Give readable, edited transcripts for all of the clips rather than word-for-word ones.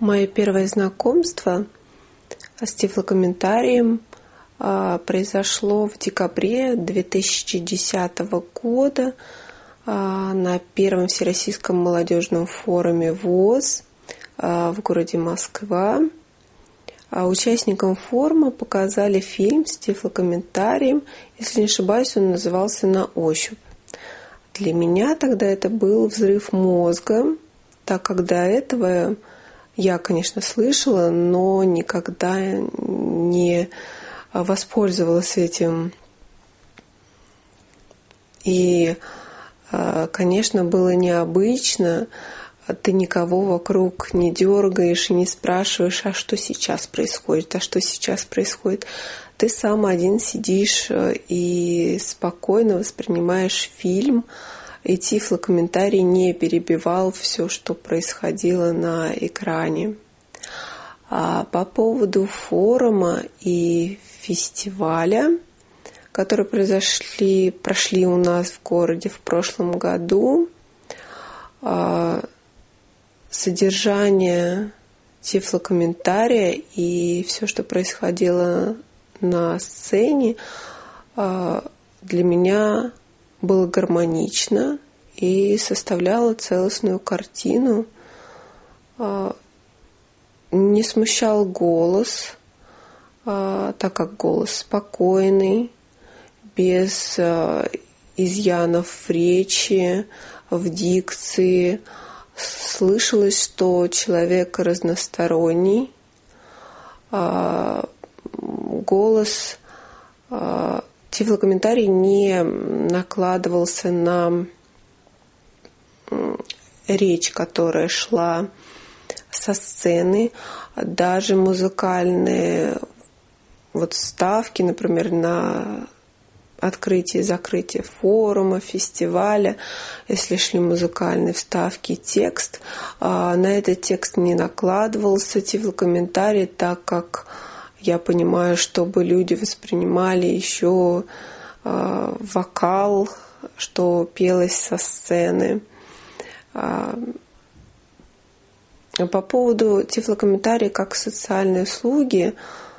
Мое первое знакомство с тифлокомментарием произошло в декабре 2010 года на первом Всероссийском молодежном форуме ВОС в городе Москва. Участникам форума показали фильм с тифлокомментарием. Если не ошибаюсь, он назывался «На ощупь». Для меня тогда это был взрыв мозга, так как до этого я, конечно, слышала, но никогда не воспользовалась этим. И, конечно, было необычно. Ты никого вокруг не дергаешь и не спрашиваешь, а что сейчас происходит, а что сейчас происходит. Ты сам один сидишь и спокойно воспринимаешь фильм, и тифлокомментарий не перебивал все, что происходило на экране. А по поводу форума и фестиваля, которые прошли у нас в городе в прошлом году, содержание тифлокомментария и все, что происходило на сцене, для меня было гармонично и составляло целостную картину. Не смущал голос, так как голос спокойный, без изъянов в речи, в дикции. Слышалось, что человек разносторонний. Голос, тифлокомментарий не накладывался на речь, которая шла со сцены. Даже музыкальные вставки, например, на открытие и закрытие форума, фестиваля, если шли музыкальные вставки, текст, на этот текст не накладывался тифлокомментарий, так как я понимаю, чтобы люди воспринимали еще вокал, что пелось со сцены. По поводу тифлокомментария как социальной услуги,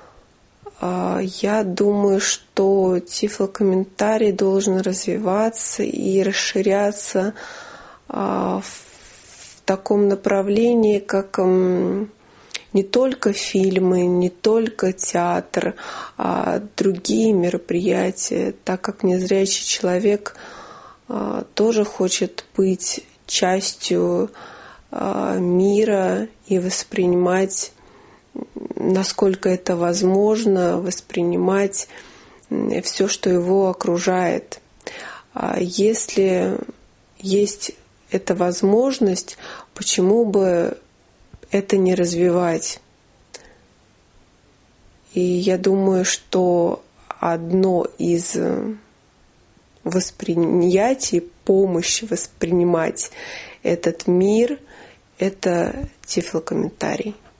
я думаю, что тифлокомментарий должен развиваться и расширяться в таком направлении, как не только фильмы, не только театр, а другие мероприятия, так как незрячий человек тоже хочет быть частью мира и воспринимать, насколько это возможно, воспринимать все, что его окружает. Если есть эта возможность, почему бы это не развивать? И я думаю, что одно из восприятий, помощи воспринимать этот мир — это тифлокомментарий.